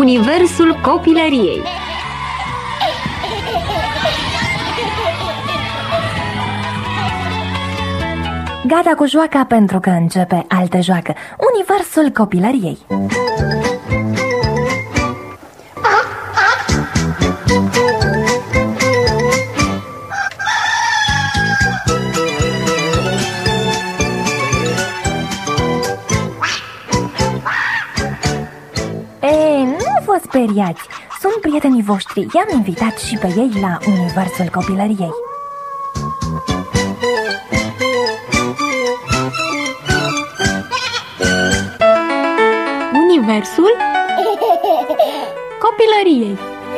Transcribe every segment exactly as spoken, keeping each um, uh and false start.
Universul copilăriei. Gata cu joaca pentru că începe altă joacă, Universul copilăriei. E, nu vă speriați, sunt prietenii voștri, i-am invitat și pe ei la Universul copilăriei. Universul copilăriei.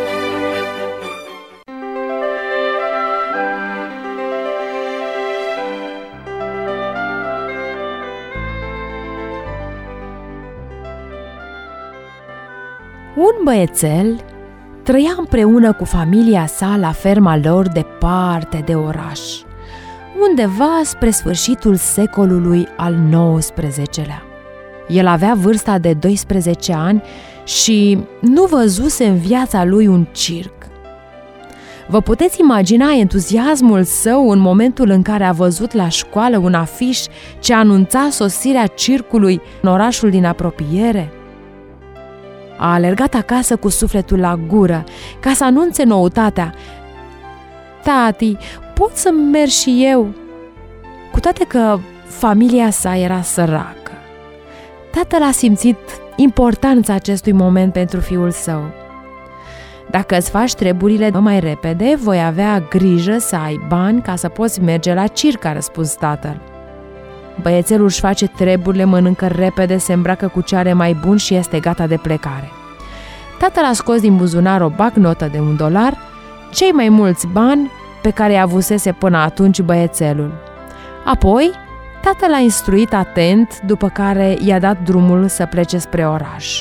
Un băiețel trăia împreună cu familia sa la ferma lor departe de oraș, undeva spre sfârșitul secolului al nouăsprezecelea. El avea vârsta de doisprezece ani și nu văzuse în viața lui un circ. Vă puteți imagina entuziasmul său în momentul în care a văzut la școală un afiș ce anunța sosirea circului în orașul din apropiere? A alergat acasă cu sufletul la gură ca să anunțe noutatea. Tati, pot să merg și eu? Cu toate că familia sa era săracă, tatăl a simțit importanța acestui moment pentru fiul său. Dacă îți faci treburile mai repede, voi avea grijă să ai bani ca să poți merge la circ, a răspuns tatăl. Băiețelul își face treburile, mănâncă repede, se îmbracă cu ce are mai bun și este gata de plecare. Tatăl a scos din buzunar o bancnotă de un dolar, cei mai mulți bani pe care i-a avusese până atunci băiețelul. Apoi, tatăl l-a instruit atent, după care i-a dat drumul să plece spre oraș.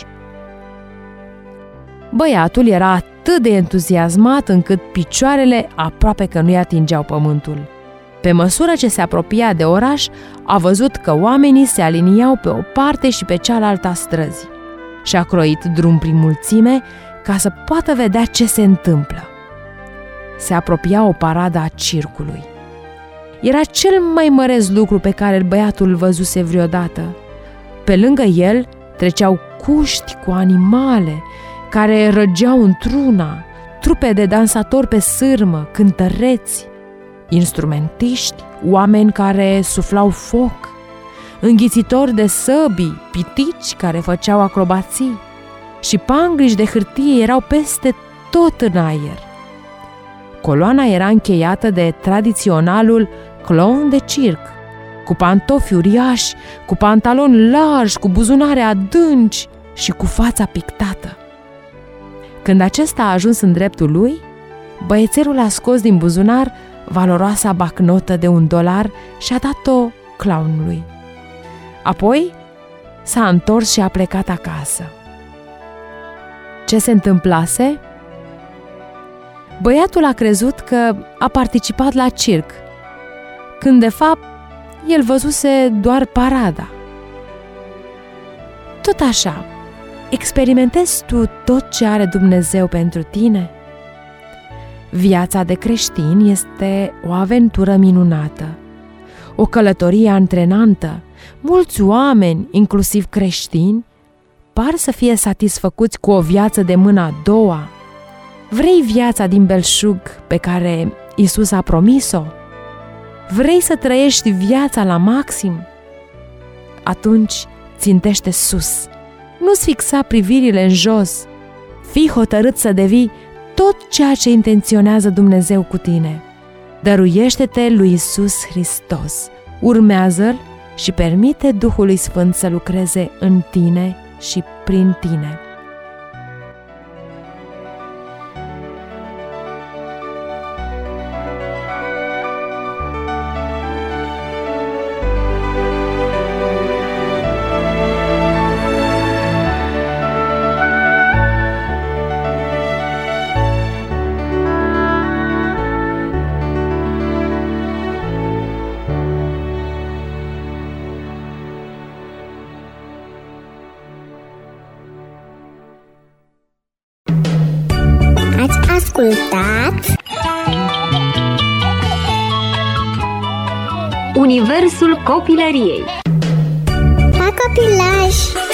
Băiatul era atât de entuziasmat încât picioarele aproape că nu-i atingeau pământul. Pe măsură ce se apropia de oraș, a văzut că oamenii se aliniau pe o parte și pe cealaltă a străzii. Și-a croit drum prin mulțime ca să poată vedea ce se întâmplă. Se apropia o paradă a circului. Era cel mai măreț lucru pe care băiatul văzuse vreodată. Pe lângă el treceau cuști cu animale care răgeau într-una, trupe de dansatori pe sârmă, cântăreți, instrumentiști, oameni care suflau foc, înghițitori de săbii, pitici care făceau acrobații și pangriși de hârtie erau peste tot în aer. Coloana era încheiată de tradiționalul clown de circ, cu pantofi uriași, cu pantaloni largi, cu buzunare adânci și cu fața pictată. Când acesta a ajuns în dreptul lui, băiețelul a scos din buzunar valoroasa bancnotă de un dolar și a dat-o clownului. Apoi s-a întors și a plecat acasă. Ce se întâmplase? Băiatul a crezut că a participat la circ, când de fapt el văzuse doar parada. Tot așa, experimentezi tu tot ce are Dumnezeu pentru tine? Viața de creștin este o aventură minunată, o călătorie antrenantă. Mulți oameni, inclusiv creștini, par să fie satisfăcuți cu o viață de mâna a doua. Vrei viața din belșug pe care Iisus a promis-o? Vrei să trăiești viața la maxim? Atunci țintește sus, nu-ți fixa privirile în jos. Fii hotărât să devii tot ceea ce intenționează Dumnezeu cu tine. Dăruiește-te lui Iisus Hristos, urmează-L și permite Duhului Sfânt să lucreze în tine și prin tine. ascultat Universul copilăriei. Pa copilaj!